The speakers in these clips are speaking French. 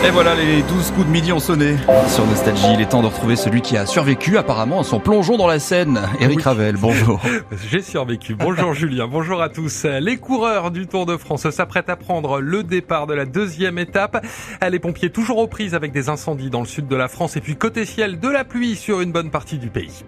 Et voilà, les 12 coups de midi ont sonné. Sur Nostalgie, il est temps de retrouver celui qui a survécu apparemment à son plongeon dans la Seine. Eric Ravel, bonjour. J'ai survécu. Bonjour Julien, bonjour à tous. Les coureurs du Tour de France s'apprêtent à prendre le départ de la deuxième étape. Les pompiers toujours aux prises avec des incendies dans le sud de la France et puis côté ciel, de la pluie sur une bonne partie du pays.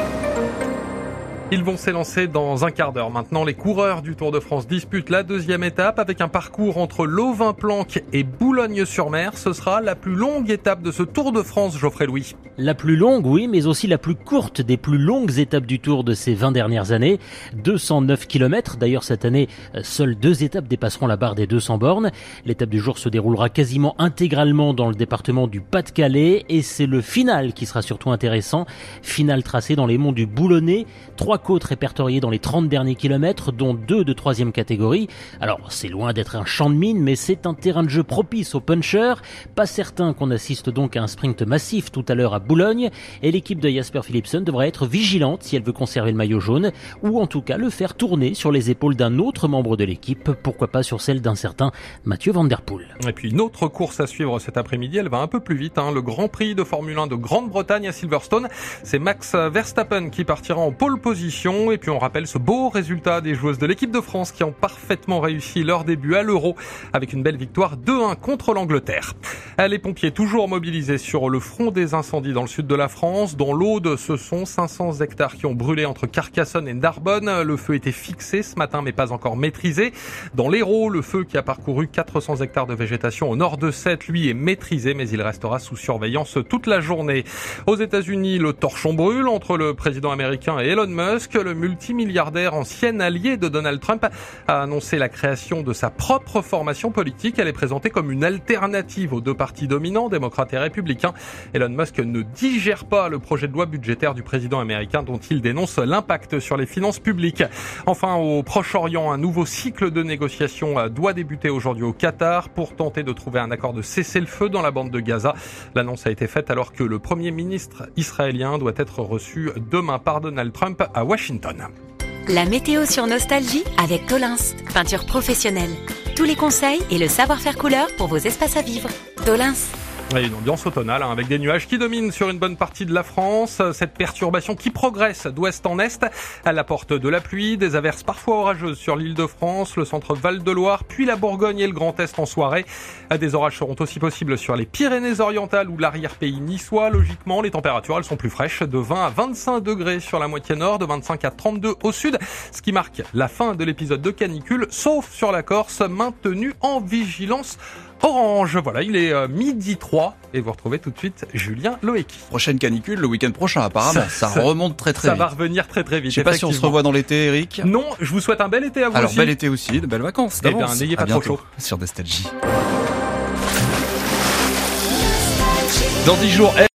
Ils vont s'élancer dans un quart d'heure. Maintenant, les coureurs du Tour de France disputent la deuxième étape avec un parcours entre Levain-Planck et Boulogne-sur-Mer. Ce sera la plus longue étape de ce Tour de France, Geoffrey Louis. La plus longue, oui, mais aussi la plus courte des plus longues étapes du Tour de ces 20 dernières années. 209 km. D'ailleurs, cette année, seules 2 étapes dépasseront la barre des 200 bornes. L'étape du jour se déroulera quasiment intégralement dans le département du Pas-de-Calais et c'est le final qui sera surtout intéressant. Final tracé dans les monts du Boulonnais. 3 côtes répertoriées dans les 30 derniers kilomètres, dont 2 de 3e catégorie. Alors, c'est loin d'être un champ de mine, mais c'est un terrain de jeu propice aux punchers. Pas certain qu'on assiste donc à un sprint massif tout à l'heure à Boulogne, et l'équipe de Jasper Philipsen devra être vigilante si elle veut conserver le maillot jaune, ou en tout cas le faire tourner sur les épaules d'un autre membre de l'équipe, pourquoi pas sur celle d'un certain Mathieu Van Der Poel. Et puis une autre course à suivre cet après-midi, elle va un peu plus vite, le Grand Prix de Formule 1 de Grande-Bretagne à Silverstone. C'est Max Verstappen qui partira en pole position. Et puis on rappelle ce beau résultat des joueuses de l'équipe de France qui ont parfaitement réussi leur début à l'Euro avec une belle victoire 2-1 contre l'Angleterre. Les pompiers toujours mobilisés sur le front des incendies dans le sud de la France. Dans l'Aude, ce sont 500 hectares qui ont brûlé entre Carcassonne et Narbonne. Le feu était fixé ce matin mais pas encore maîtrisé. Dans l'Hérault, le feu qui a parcouru 400 hectares de végétation au nord de Sète, lui, est maîtrisé mais il restera sous surveillance toute la journée. Aux États-Unis, le torchon brûle entre le président américain et Elon Musk. Le multimilliardaire ancien allié de Donald Trump a annoncé la création de sa propre formation politique. Elle est présentée comme une alternative aux 2 partis dominants, démocrates et républicains. Elon Musk ne digère pas le projet de loi budgétaire du président américain dont il dénonce l'impact sur les finances publiques. Enfin, au Proche-Orient, un nouveau cycle de négociations doit débuter aujourd'hui au Qatar pour tenter de trouver un accord de cessez-le-feu dans la bande de Gaza. L'annonce a été faite alors que le Premier ministre israélien doit être reçu demain par Donald Trump à Washington. La météo sur Nostalgie avec Tolins, peinture professionnelle. Tous les conseils et le savoir-faire couleur pour vos espaces à vivre. Tolins. Et une ambiance automnale avec des nuages qui dominent sur une bonne partie de la France. Cette perturbation qui progresse d'ouest en est, elle apporte de la pluie, des averses parfois orageuses sur l'île de France, le centre Val-de-Loire, puis la Bourgogne et le Grand Est en soirée. Des orages seront aussi possibles sur les Pyrénées-Orientales ou l'arrière-pays niçois. Logiquement, les températures elles sont plus fraîches, de 20 à 25 degrés sur la moitié nord, de 25 à 32 au sud, ce qui marque la fin de l'épisode de canicule, sauf sur la Corse, maintenue en vigilance orange. Voilà, il est midi 3 et vous retrouvez tout de suite Julien Loeki. Prochaine canicule le week-end prochain apparemment. Ça remonte très vite. Ça va revenir très vite. Je sais pas si on se revoit dans l'été, Eric. Non, je vous souhaite un bel été à vous aussi. Alors bel été aussi, de belles vacances. Eh bien, n'ayez pas trop chaud. Sur Nostalgie. Dans 10 jours,